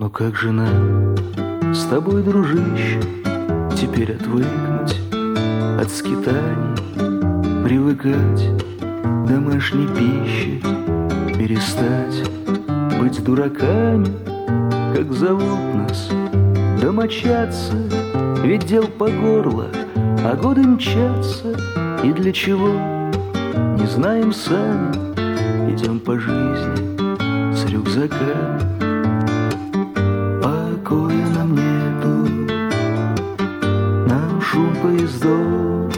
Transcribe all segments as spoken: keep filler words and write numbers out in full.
Но как же нам с тобой, дружище, теперь отвыкнуть от скитаний, привыкать к домашней пище, перестать быть дураками, как зовут нас домочадцы? Ведь дел по горло, а годы мчатся, и для чего, не знаем сами, идем по жизни с рюкзаками. Покоя нам нету, нам шум поездов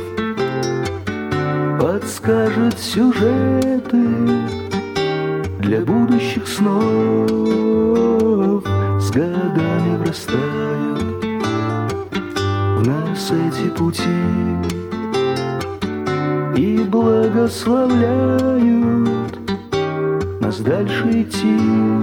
подскажет сюжеты для будущих снов. С годами врастают в нас эти пути и благословляют нас дальше идти.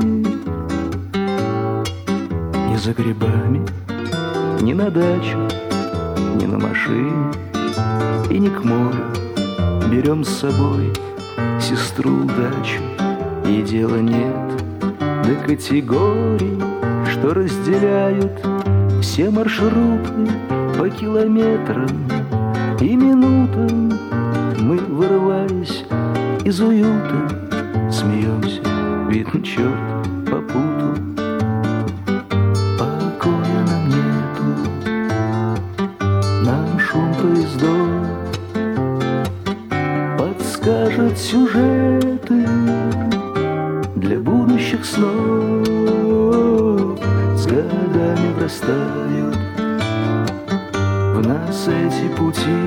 Не за грибами, ни на дачу, ни на машине и не к морю берем с собой сестру удачу. И дела нет до категорий, что разделяют все маршруты по километрам и минутам. Мы, вырываясь из уюта, смеемся, видно, черт попутал. Покоя нам нету, нам шум поездов подскажет сюжеты для будущих снов. С годами врастают в нас эти пути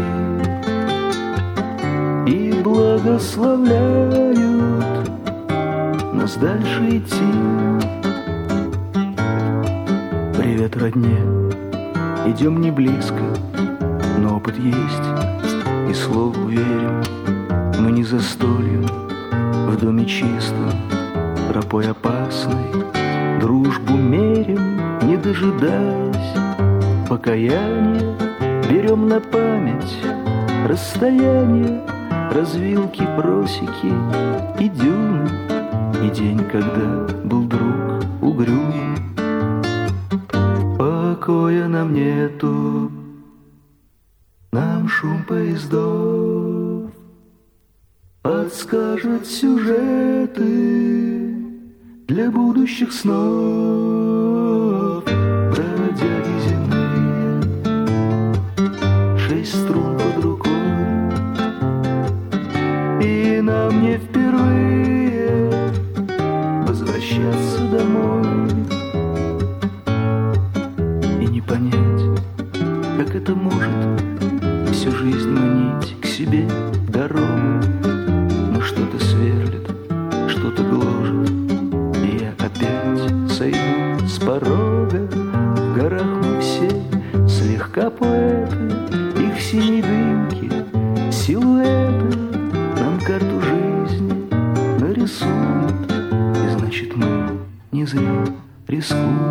и благословляют нас дальше идти. Привет, родне, идем не близко, но опыт есть, и слову верим. Мы не за стольем, в доме чистом, тропой опасной дружбу мерим, не дожидаясь покаяния. Берем на память расстояние, развилки, просеки и дюны, и день, когда был друг угрюм. Покоя нам нету, нам шум поездов подскажет сюжеты для будущих снов. Бродяги земные, шесть струн под рукой, и нам не впервые возвращаться домой. И не понять, как это может всю жизнь манить к себе дорогу. Но что-то сверлит, что-то гложет, и я опять сойду с порога. В горах мы все слегка поэты, их синей дымки, силуэты нам карту жизни нарисуют. И значит, мы не зря рискуем.